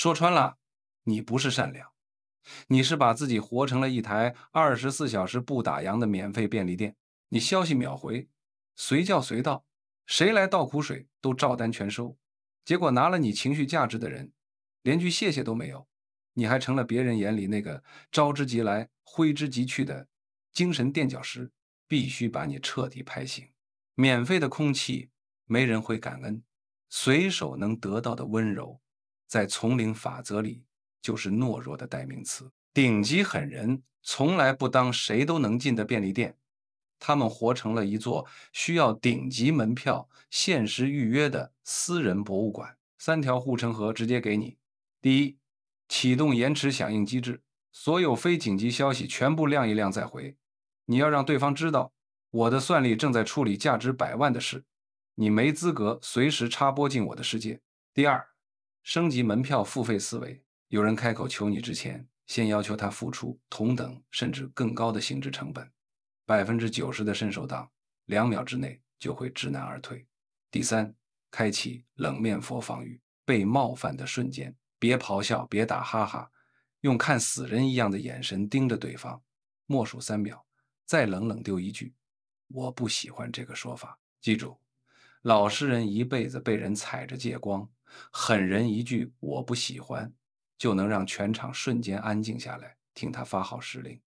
说穿了，你不是善良，你是把自己活成了一台24小时不打烊的免费便利店。你消息秒回，随叫随到，谁来倒苦水都照单全收。结果拿了你情绪价值的人，连句谢谢都没有，你还成了别人眼里那个招之即来、挥之即去的精神垫脚石，必须把你彻底拍醒。免费的空气，没人会感恩；随手能得到的温柔，在丛林法则里就是懦弱的代名词。顶级狠人从来不当谁都能进的便利店，他们活成了一座需要顶级门票、限时预约的私人博物馆。3条护城河直接给你：第一，启动延迟响应机制，所有非紧急消息全部亮一亮再回。你要让对方知道，我的算力正在处理价值100万的事，你没资格随时插播进我的世界。第二，升级门票付费思维，有人开口求你之前，先要求他付出同等甚至更高的心智成本。90%的伸手党2秒之内就会知难而退。第三，开启冷面佛防御，被冒犯的瞬间，别咆哮，别打哈哈，用看死人一样的眼神盯着对方，默数3秒，再冷冷丢一句：我不喜欢这个说法。记住，老实人一辈子被人踩着借光，狠人一句我不喜欢，就能让全场瞬间安静下来，听他发号施令。